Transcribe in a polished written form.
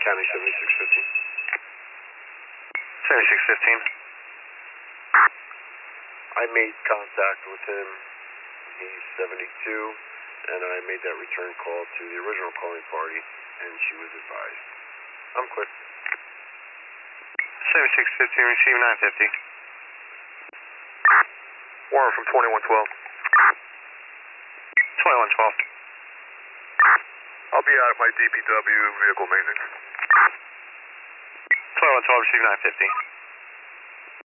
County 7615. 7615. I made contact with him. He's 72, and I made that return call to the original calling party, and she was advised. I'm clear. 7615, receive 950. Warren from 2112. 2112. I'll be out at my DPW vehicle maintenance. 2112, receive 950.